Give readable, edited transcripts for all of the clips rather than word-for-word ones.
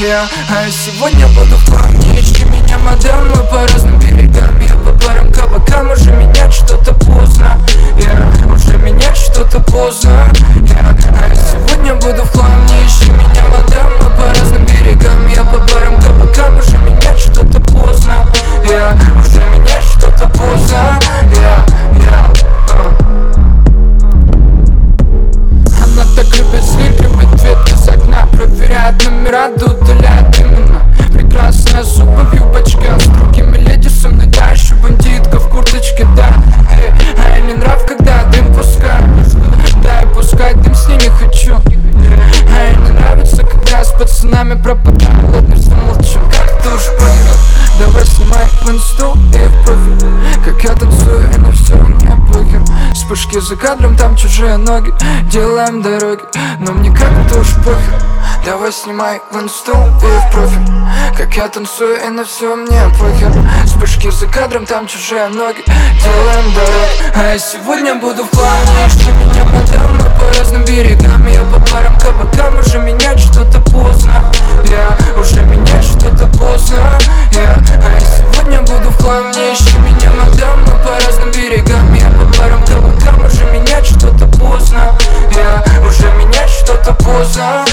А я сегодня буду в плане. Ищи меня, мадам, мы по разным берегам. Я по барам, кабакам, уже менять что-то поздно. Уже менять что-то поздно. А я сегодня буду в плане. Ищи меня, мадам, мы по разным берегам. Я по барам, кабакам, уже менять что-то поздно. Уже менять что-то поздно. Она так любит слипливать цвет из окна, проверяет номера, да удаляет имена. Прекрасная сука в юбочке, а с другими леди со мной да, еще бандитка в курточке, да. А я не нрав, когда дым пускаю. Да, и пускать дым с ней не хочу. А ей не нравится, когда с пацанами пропадаю. Ладно, что молчу, как ты уж понял. Давай снимай в инсту и в профиль, как я танцую, и на все мне похер. Вспышки за кадром, там чужие ноги, делаем дороги, но мне как-то уж похер. Давай снимай в инсту и в профиль, как я танцую, и на все мне похер. Вспышки за кадром, там чужие ноги, делаем дороги. А я сегодня буду в плане. Ищи меня, мадам, мы по разным берегам. Я по барам, кабакам, уже менять что-то поздно. Уже менять что-то поздно. А я сегодня буду в плане. Ищи меня, мадам, мы по разным берегам. Я по барам, кабакам, уже менять что-то поздно. Уже менять что-то поздно.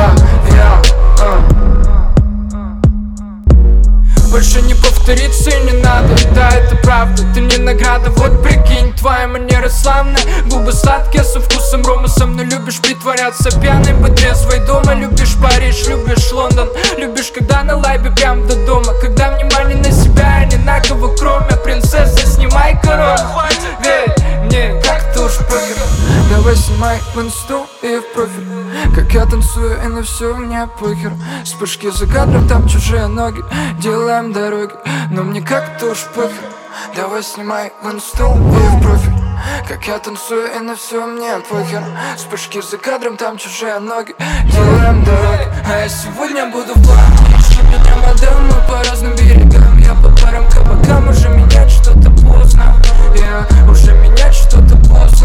Больше не повторится и не надо, да, это правда, ты не награда. Вот прикинь, твоя манера славная, губы сладкие со вкусом рома. Со мной любишь притворяться пьяной, быть трезвой дома. Любишь Париж, любишь Лондон, любишь, когда на лайбе прям до дома. Когда внимание на себя, а не на кого кроме. Принцесса, снимай корону, верь мне, как-то уж похер. Давай снимай в инсту и в профиль, как я танцую, и на все мне похер. Вспышки за кадром, там чужие ноги, делаем дороги, но мне как-то уж похер. Давай снимай в инсту и в профиль, как я танцую, и на все мне похер. Вспышки за кадром, там чужие ноги, делаем дороги. А я сегодня буду в плане. Ищи меня, мадам, мы по разным берегам. Я по барам, кабакам, уже менять что-то поздно. Уже менять что-то поздно.